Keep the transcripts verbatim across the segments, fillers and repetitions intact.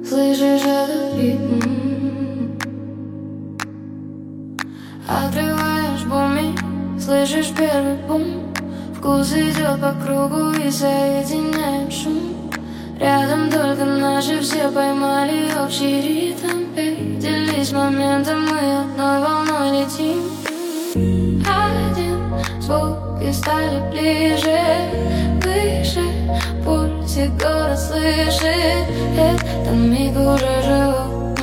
Слышишь этот ритм? Открываешь буми, слышишь первый бум. Вкус идет по кругу и соединяет шум. Рядом только наши, все поймали общий ритм. Эй, делись моментом, мы одной волной летим. Один звук и стали ближе, выше. Пульсик город слышит, этот миг уже живу.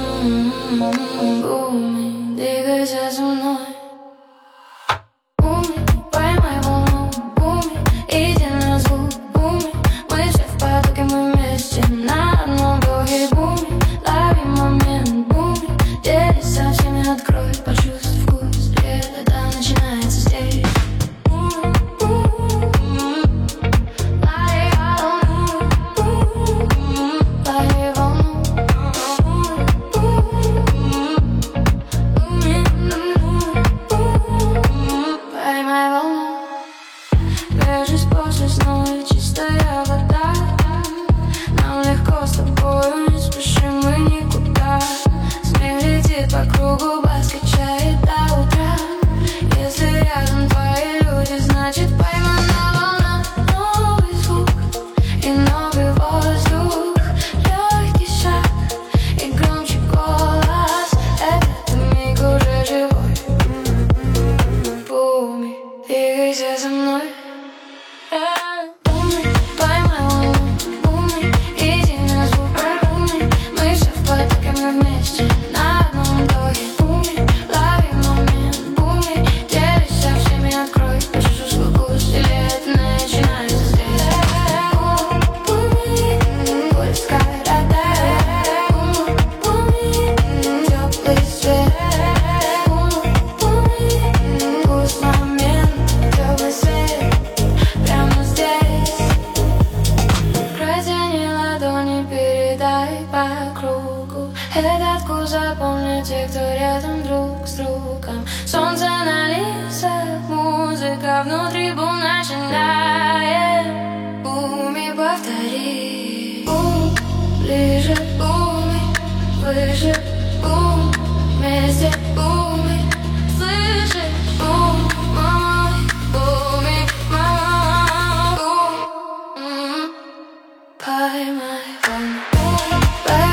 Буми, двигайся со мной. Буми, поймай волну, буми, иди на звук, буми. Мы все в потоке, мы вместе на одном духе. Буми, лови момент, буми, делись со всеми, открой, почувствуй вкус. Лето начинается здесь. После сна чистая вода. Нам легко с тобою, не спешим мы никуда. Смех летит по кругу, бас качает до утра. Если рядом твои люди, значит поймана волна. Новый звук и новый воздух, легкий шаг и громче голос. Этот миг уже живой. Буми, двигайся со мной. Буми, поймай волну, буми, иди на звук, буми. Мы все в потоке, мы вместе на одном духе. Буми, лови момент, буми, делись со всеми, открой, почувствуй свой вкус. И лето начинается здесь. Буми, пульс городает. Буми, теплый свет. Буми, вкус момент, теплый свет. Прямо здесь. Протяни ладони, передай по кругу. Этот вкус запомнят те, кто рядом друг с другом. Солнце на лицах, музыка внутри, бум начинает. Буми, повтори. Бум, ближе, буми, выше, бум, вместе, буми. Слышишь, бум, мой, буми, мой, бум. Поймай волну,